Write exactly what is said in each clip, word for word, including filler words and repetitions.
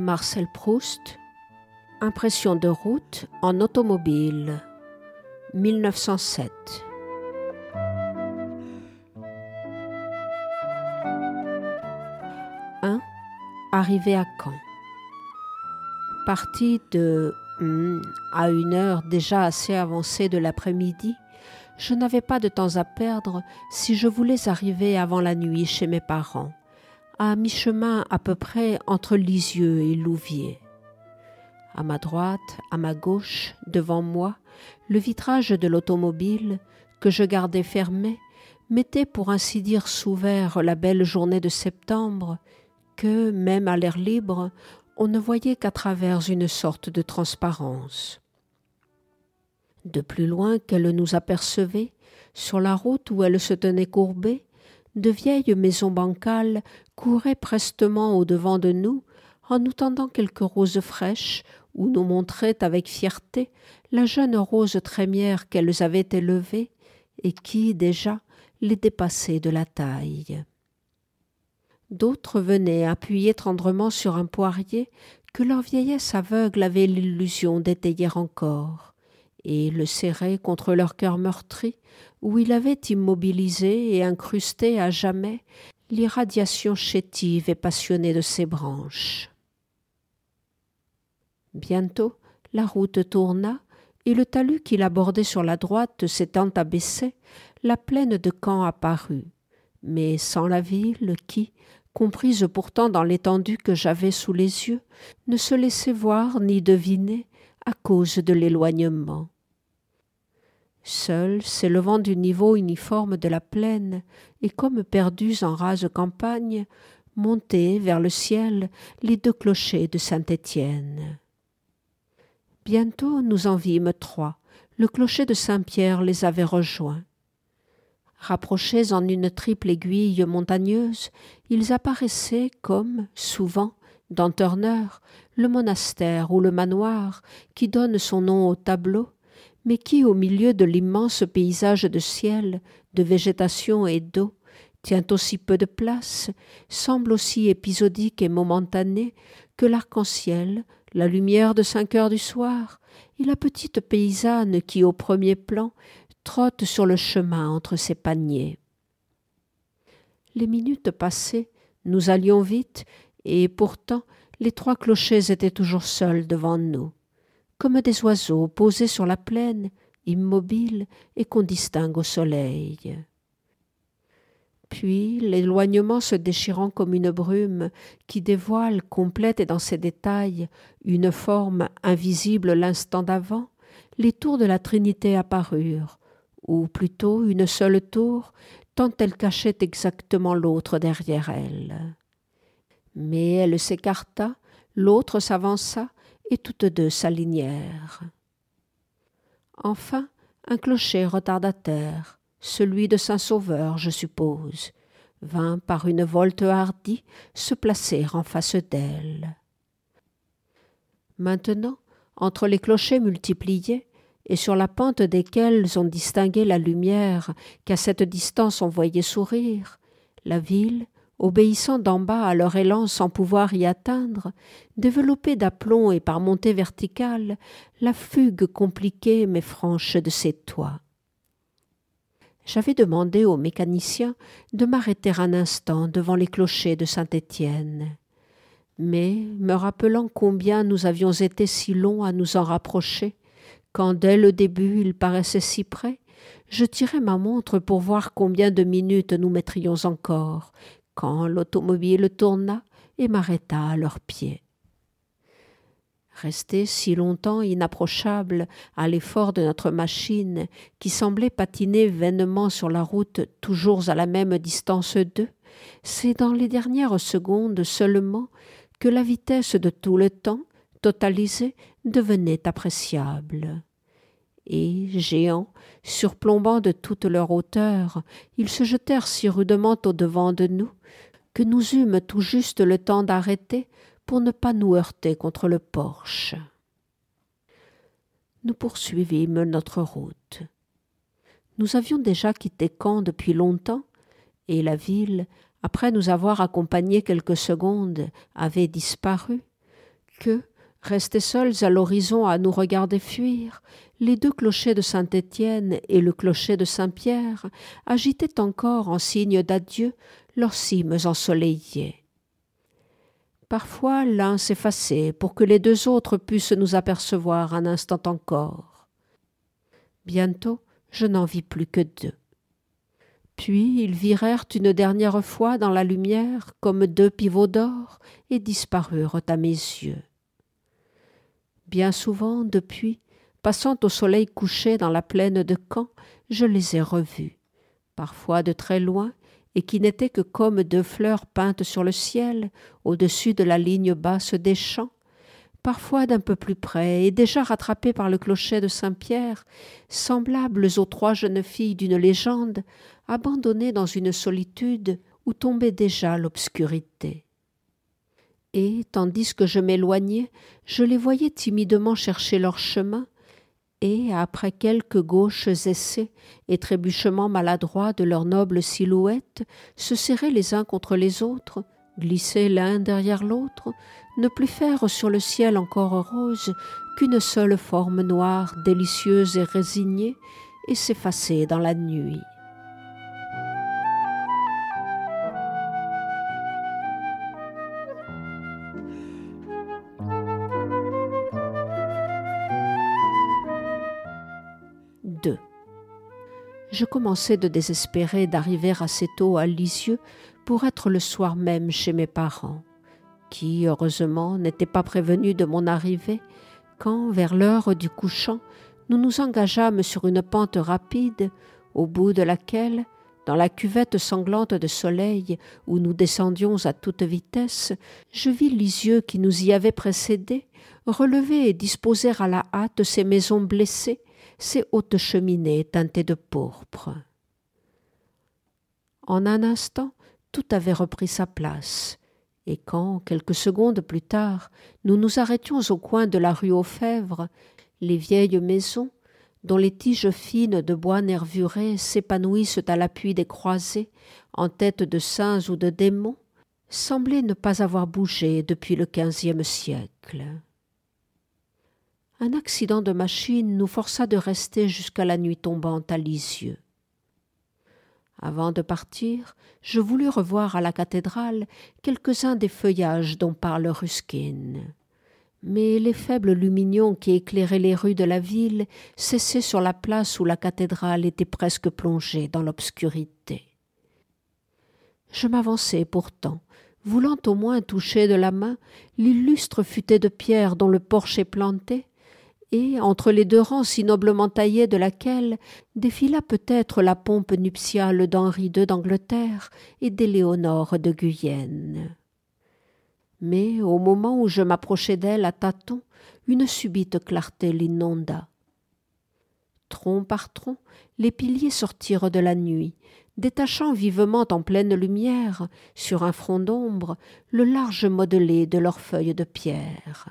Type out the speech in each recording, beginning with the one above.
Marcel Proust, Impression de route en automobile, mille neuf cent sept. un. Arrivé à Caen. Parti de hmm, à une heure déjà assez avancée de l'après-midi, je n'avais pas de temps à perdre si je voulais arriver avant la nuit chez mes parents, à mi-chemin à peu près entre Lisieux et Louviers. À ma droite, à ma gauche, devant moi, le vitrage de l'automobile, que je gardais fermé, mettait pour ainsi dire sous verre la belle journée de septembre, que, même à l'air libre, on ne voyait qu'à travers une sorte de transparence. De plus loin qu'elle nous apercevait, sur la route où elle se tenait courbée, de vieilles maisons bancales couraient prestement au-devant de nous, en nous tendant quelques roses fraîches, ou nous montraient avec fierté la jeune rose trémière qu'elles avaient élevée et qui, déjà, les dépassait de la taille. D'autres venaient appuyer tendrement sur un poirier que leur vieillesse aveugle avait l'illusion d'étayer encore, et le serraient contre leur cœur meurtri, où il avait immobilisé et incrusté à jamais l'irradiation chétive et passionnée de ses branches. Bientôt, la route tourna, et le talus qui l'abordait sur la droite s'étant abaissé, la plaine de Caen apparut, mais sans la ville qui, comprise pourtant dans l'étendue que j'avais sous les yeux, ne se laissait voir ni deviner à cause de l'éloignement. Seuls, s'élevant du niveau uniforme de la plaine, et comme perdus en rase campagne, montaient vers le ciel les deux clochers de Saint-Étienne. Bientôt nous en vîmes trois. Le clocher de Saint-Pierre les avait rejoints. Rapprochés en une triple aiguille montagneuse, ils apparaissaient comme, souvent, dans Turner, le monastère ou le manoir qui donne son nom au tableau, mais qui, au milieu de l'immense paysage de ciel, de végétation et d'eau, tient aussi peu de place, semble aussi épisodique et momentané que l'arc-en-ciel, la lumière de cinq heures du soir et la petite paysanne qui, au premier plan, trotte sur le chemin entre ses paniers. Les minutes passées, nous allions vite, et pourtant les trois clochers étaient toujours seuls devant nous, comme des oiseaux posés sur la plaine, immobiles et qu'on distingue au soleil. Puis, l'éloignement se déchirant comme une brume qui dévoile, complète et dans ses détails, une forme invisible l'instant d'avant, les tours de la Trinité apparurent, ou plutôt une seule tour, tant elle cachait exactement l'autre derrière elle. Mais elle s'écarta, l'autre s'avança, et toutes deux s'alignèrent. Enfin, un clocher retardataire, celui de Saint-Sauveur, je suppose, vint par une volte hardie se placer en face d'elle. Maintenant, entre les clochers multipliés, et sur la pente desquels on distinguait la lumière qu'à cette distance on voyait sourire, la ville, obéissant d'en bas à leur élan sans pouvoir y atteindre, développait d'aplomb et par montée verticale la fugue compliquée mais franche de ses toits. J'avais demandé au mécanicien de m'arrêter un instant devant les clochers de Saint-Étienne. Mais, me rappelant combien nous avions été si longs à nous en rapprocher, quand dès le début il paraissait si près, je tirai ma montre pour voir combien de minutes nous mettrions encore, quand l'automobile tourna et m'arrêta à leurs pieds. Resté si longtemps inapprochable à l'effort de notre machine, qui semblait patiner vainement sur la route toujours à la même distance d'eux, c'est dans les dernières secondes seulement que la vitesse de tout le temps, totalisée, devenait appréciable. Et, géants, surplombant de toute leur hauteur, ils se jetèrent si rudement au-devant de nous que nous eûmes tout juste le temps d'arrêter pour ne pas nous heurter contre le porche. Nous poursuivîmes notre route. Nous avions déjà quitté Caen depuis longtemps, et la ville, après nous avoir accompagnés quelques secondes, avait disparu, que, restés seuls à l'horizon à nous regarder fuir, les deux clochers de Saint-Étienne et le clocher de Saint-Pierre agitaient encore en signe d'adieu leurs cimes ensoleillées. Parfois l'un s'effaçait pour que les deux autres pussent nous apercevoir un instant encore. Bientôt, je n'en vis plus que deux. Puis ils virèrent une dernière fois dans la lumière comme deux pivots d'or et disparurent à mes yeux. Bien souvent, depuis, passant au soleil couché dans la plaine de Caen, je les ai revus, parfois de très loin, et qui n'étaient que comme deux fleurs peintes sur le ciel, au-dessus de la ligne basse des champs, parfois d'un peu plus près, et déjà rattrapés par le clocher de Saint-Pierre, semblables aux trois jeunes filles d'une légende, abandonnées dans une solitude où tombait déjà l'obscurité. Et, tandis que je m'éloignais, je les voyais timidement chercher leur chemin, et, après quelques gauches essais et trébuchements maladroits de leurs nobles silhouettes, se serrer les uns contre les autres, glisser l'un derrière l'autre, ne plus faire sur le ciel encore rose qu'une seule forme noire, délicieuse et résignée, et s'effacer dans la nuit. deux. Je commençais de désespérer d'arriver assez tôt à Lisieux pour être le soir même chez mes parents, qui, heureusement, n'étaient pas prévenus de mon arrivée, quand, vers l'heure du couchant, nous nous engageâmes sur une pente rapide, au bout de laquelle, dans la cuvette sanglante de soleil où nous descendions à toute vitesse, je vis Lisieux qui nous y avait précédés relever et disposer à la hâte ses maisons blessées, ses hautes cheminées teintées de pourpre. En un instant, tout avait repris sa place, et quand, quelques secondes plus tard, nous nous arrêtions au coin de la rue aux Fèvres, les vieilles maisons, dont les tiges fines de bois nervuré s'épanouissent à l'appui des croisées, en tête de saints ou de démons, semblaient ne pas avoir bougé depuis le quinzième siècle. Un accident de machine nous força de rester jusqu'à la nuit tombante à Lisieux. Avant de partir, je voulus revoir à la cathédrale quelques-uns des feuillages dont parle Ruskin. Mais les faibles lumignons qui éclairaient les rues de la ville cessaient sur la place où la cathédrale était presque plongée dans l'obscurité. Je m'avançai pourtant, voulant au moins toucher de la main l'illustre futaie de pierre dont le porche est planté, et, entre les deux rangs si noblement taillés de laquelle, défila peut-être la pompe nuptiale d'Henri deux d'Angleterre et d'Éléonore de Guyenne. Mais, au moment où je m'approchais d'elle à tâtons, une subite clarté l'inonda. Tronc par tronc, les piliers sortirent de la nuit, détachant vivement en pleine lumière, sur un front d'ombre, le large modelé de leurs feuilles de pierre.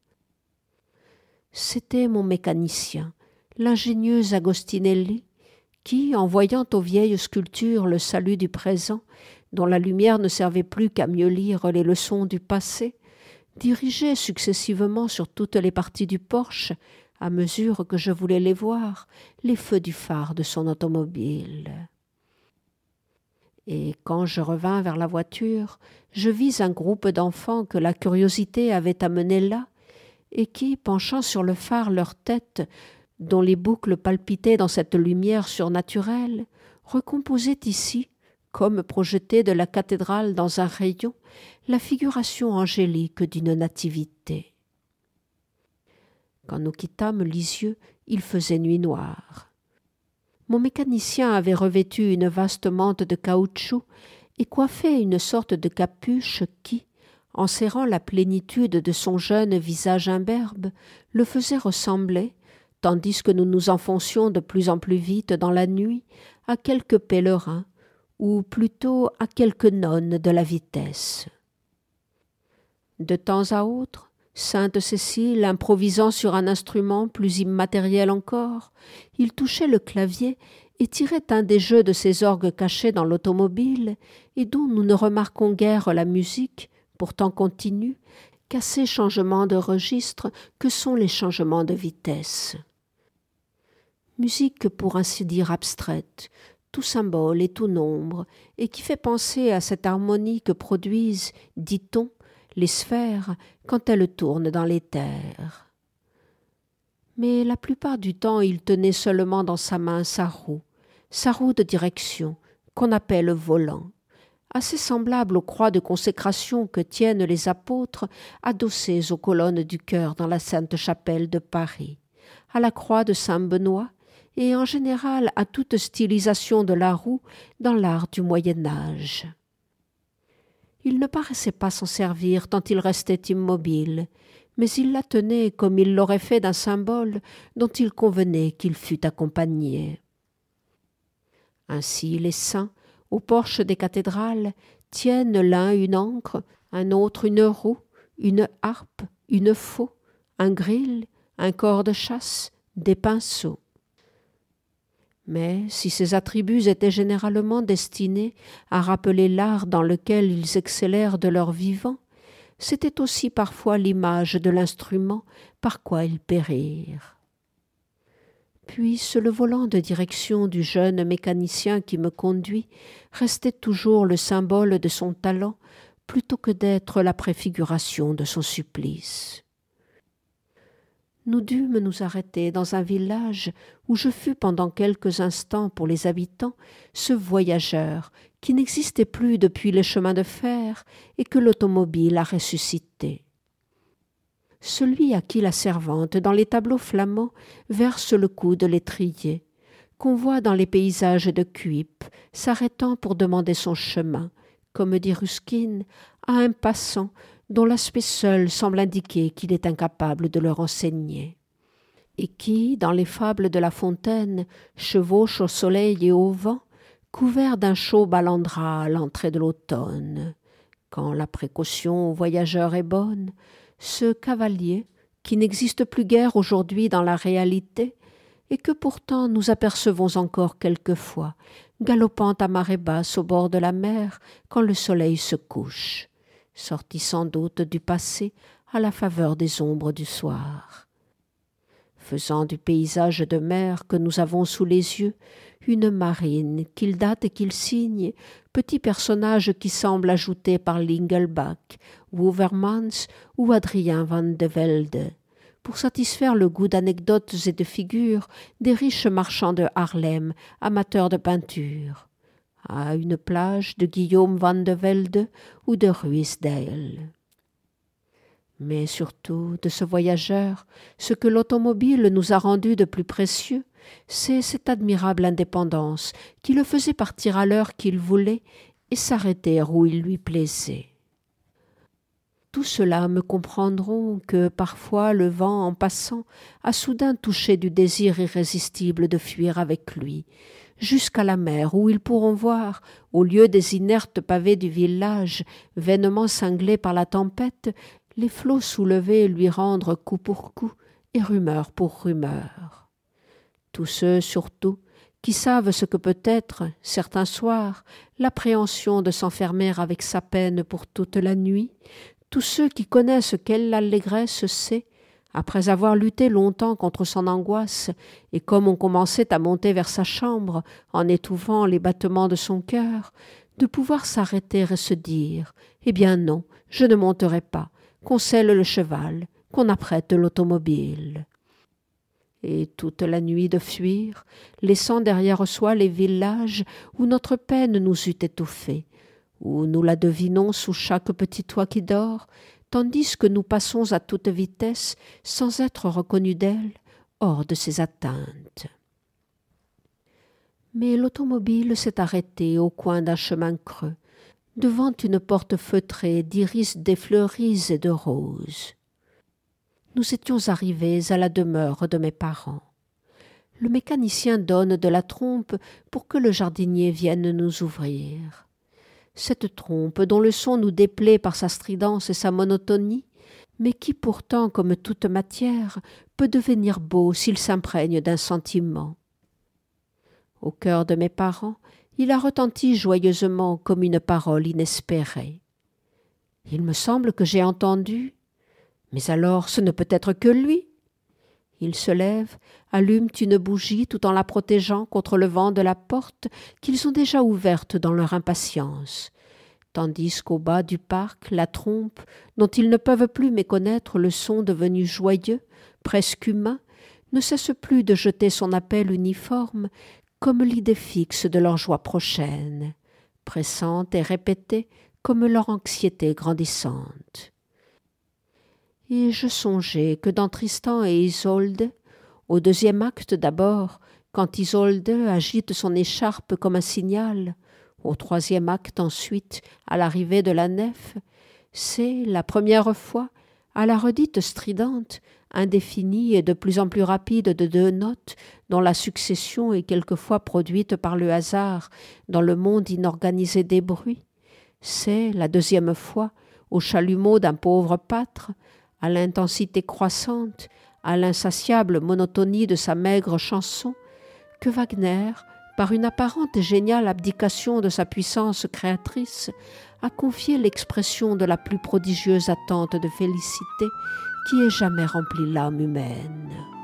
C'était mon mécanicien, l'ingénieux Agostinelli, qui, en voyant aux vieilles sculptures le salut du présent, dont la lumière ne servait plus qu'à mieux lire les leçons du passé, dirigeait successivement sur toutes les parties du porche, à mesure que je voulais les voir, les feux du phare de son automobile. Et quand je revins vers la voiture, je vis un groupe d'enfants que la curiosité avait amenés là, et qui, penchant sur le phare leur tête, dont les boucles palpitaient dans cette lumière surnaturelle, recomposaient ici, comme projetée de la cathédrale dans un rayon, la figuration angélique d'une nativité. Quand nous quittâmes Lisieux, il faisait nuit noire. Mon mécanicien avait revêtu une vaste mante de caoutchouc et coiffé une sorte de capuche qui, en serrant la plénitude de son jeune visage imberbe, le faisait ressembler, tandis que nous nous enfoncions de plus en plus vite dans la nuit, à quelque pèlerin, ou plutôt à quelque nonne de la vitesse. De temps à autre, Sainte Cécile improvisant sur un instrument plus immatériel encore, il touchait le clavier et tirait un des jeux de ces orgues cachés dans l'automobile et dont nous ne remarquons guère la musique, pourtant continue, qu'à ces changements de registre que sont les changements de vitesse. Musique pour ainsi dire abstraite, tout symbole et tout nombre, et qui fait penser à cette harmonie que produisent, dit-on, les sphères quand elles tournent dans l'éther. Mais la plupart du temps il tenait seulement dans sa main sa roue, sa roue de direction, qu'on appelle volant, assez semblable aux croix de consécration que tiennent les apôtres adossées aux colonnes du chœur dans la Sainte-Chapelle de Paris, à la croix de Saint-Benoît et en général à toute stylisation de la roue dans l'art du Moyen-Âge. Il ne paraissait pas s'en servir tant il restait immobile, mais il la tenait comme il l'aurait fait d'un symbole dont il convenait qu'il fût accompagné. Ainsi les saints, au porche des cathédrales, tiennent l'un une ancre, un autre une roue, une harpe, une faux, un gril, un cor de chasse, des pinceaux. Mais si ces attributs étaient généralement destinés à rappeler l'art dans lequel ils excellèrent de leur vivant, c'était aussi parfois l'image de l'instrument par quoi ils périrent. Puis le volant de direction du jeune mécanicien qui me conduit restait toujours le symbole de son talent plutôt que d'être la préfiguration de son supplice. Nous dûmes nous arrêter dans un village où je fus pendant quelques instants pour les habitants ce voyageur qui n'existait plus depuis les chemins de fer et que l'automobile a ressuscité. Celui à qui la servante dans les tableaux flamands verse le coup de l'étrier, qu'on voit dans les paysages de Cuyp s'arrêtant pour demander son chemin, comme dit Ruskin, à un passant dont l'aspect seul semble indiquer qu'il est incapable de le renseigner, et qui, dans les fables de La Fontaine, chevauche au soleil et au vent, couvert d'un chaud balandra à l'entrée de l'automne. Quand la précaution au voyageur est bonne, ce cavalier, qui n'existe plus guère aujourd'hui dans la réalité, et que pourtant nous apercevons encore quelquefois, galopant à marée basse au bord de la mer quand le soleil se couche, sorti sans doute du passé à la faveur des ombres du soir. Faisant du paysage de mer que nous avons sous les yeux une marine qu'il date et qu'il signe, petit personnage qui semble ajouté par Lingelbach, Wouvermans ou Adrien van de Velde, pour satisfaire le goût d'anecdotes et de figures des riches marchands de Haarlem, amateurs de peinture, à une plage de Guillaume van de Velde ou de Ruysdael. Mais surtout, de ce voyageur, ce que l'automobile nous a rendu de plus précieux, c'est cette admirable indépendance qui le faisait partir à l'heure qu'il voulait et s'arrêter où il lui plaisait. Tout cela me comprendront que parfois le vent, en passant, a soudain touché du désir irrésistible de fuir avec lui, jusqu'à la mer où ils pourront voir, au lieu des inertes pavés du village, vainement cinglés par la tempête, les flots soulevés lui rendre coup pour coup et rumeur pour rumeur. Tous ceux, surtout, qui savent ce que peut être, certains soirs, l'appréhension de s'enfermer avec sa peine pour toute la nuit, tous ceux qui connaissent quelle allégresse c'est, après avoir lutté longtemps contre son angoisse, et comme on commençait à monter vers sa chambre, en étouffant les battements de son cœur, de pouvoir s'arrêter et se dire « Eh bien non, je ne monterai pas, qu'on selle le cheval, qu'on apprête l'automobile. » Et toute la nuit de fuir, laissant derrière soi les villages où notre peine nous eût étouffés, où nous la devinons sous chaque petit toit qui dort, tandis que nous passons à toute vitesse, sans être reconnus d'elle, hors de ses atteintes. Mais l'automobile s'est arrêtée au coin d'un chemin creux, devant une porte feutrée d'iris défleuris et de roses. Nous étions arrivés à la demeure de mes parents. Le mécanicien donne de la trompe pour que le jardinier vienne nous ouvrir. Cette trompe dont le son nous déplaît par sa stridence et sa monotonie, mais qui pourtant, comme toute matière, peut devenir beau s'il s'imprègne d'un sentiment. Au cœur de mes parents, il a retenti joyeusement comme une parole inespérée. Il me semble que j'ai entendu Mais alors ce ne peut être que lui. Ils se lèvent, allument une bougie tout en la protégeant contre le vent de la porte qu'ils ont déjà ouverte dans leur impatience, tandis qu'au bas du parc, la trompe, dont ils ne peuvent plus méconnaître le son devenu joyeux, presque humain, ne cesse plus de jeter son appel uniforme comme l'idée fixe de leur joie prochaine, pressante et répétée comme leur anxiété grandissante. Et je songeais que dans Tristan et Isolde, au deuxième acte d'abord, quand Isolde agite son écharpe comme un signal, au troisième acte ensuite, à l'arrivée de la nef, c'est la première fois, à la redite stridente, indéfinie et de plus en plus rapide de deux notes, dont la succession est quelquefois produite par le hasard dans le monde inorganisé des bruits. C'est la deuxième fois, au chalumeau d'un pauvre pâtre, à l'intensité croissante, à l'insatiable monotonie de sa maigre chanson, que Wagner, par une apparente et géniale abdication de sa puissance créatrice, a confié l'expression de la plus prodigieuse attente de félicité qui ait jamais rempli l'âme humaine.